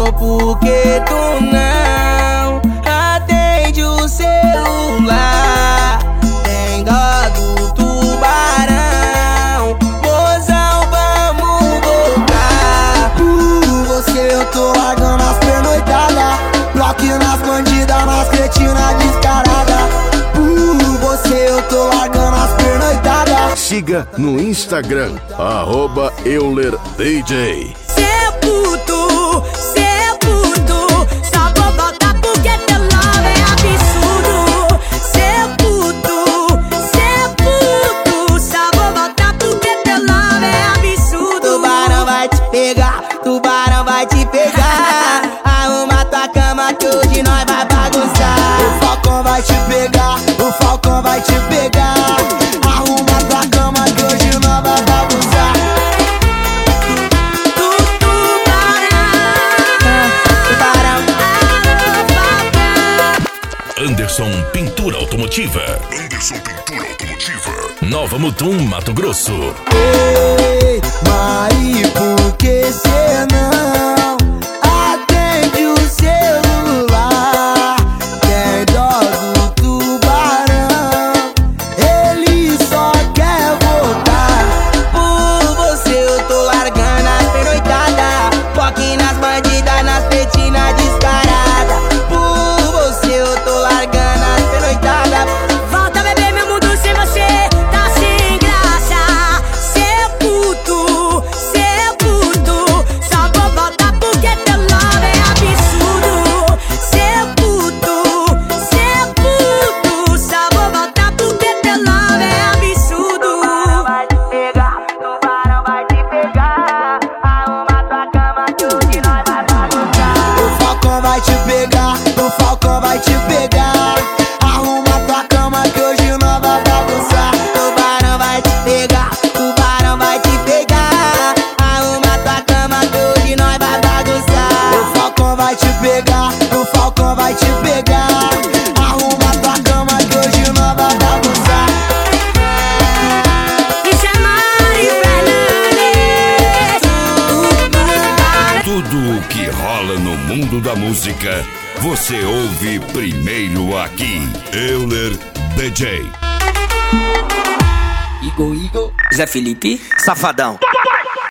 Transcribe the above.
porque tu não atende o celular. Tem dó do tubarão, mozão, vamos voltar. Por você eu tô largando as pernoitadas, bloque nas bandidas, nas cretinas descarada. Por você eu tô largando as pernoitadas. Siga no Instagram, @EulerDJ. Cê é puto, só vou voltar porque teu love é absurdo. Cê é puto, só vou voltar porque teu love é absurdo. Tubarão vai te pegar, tubarão vai te pegar. Arruma tua cama que hoje nós vai bagunçar. O falcão vai te pegar, o falcão vai te pegar. Arruma tua cama que hoje nós vai bagunçar. Anderson Pintura Automotiva. Nova Mutum, Mato Grosso. Ei, Mari, por que cê não atende o celular? Tem dó do tubarão, ele só quer voltar. Por você eu tô largando as pernoitadas, foque nas bandidas, nas petinas descarada. Por você eu tô largando as pernoitadas. Volta a beber meu mundo sem você, tá sem graça. Cê é puto, só vou voltar porque teu love é absurdo. Cê é puto, só vou voltar porque teu love é absurdo. Tubarão vai te pegar, tubarão vai te pegar. Arruma tua cama que hoje nós vai bagunçar. O falcão vai te pegar, o falcão vai te pegar. Arruma tua cama que hoje nós vai bagunçar. Tubarão vai te pegar, tubarão vai te pegar. Arruma tua cama que hoje nós vai bagunçar. O falcão vai te pegar, o falcão vai te pegar. Arruma tua cama que hoje nós vai bagunçar. Isso é Mari Fernandes. Tudo o que rola no mundo da música, você ouve primeiro aqui. Euler DJ. Igor, Zé Felipe, Safadão.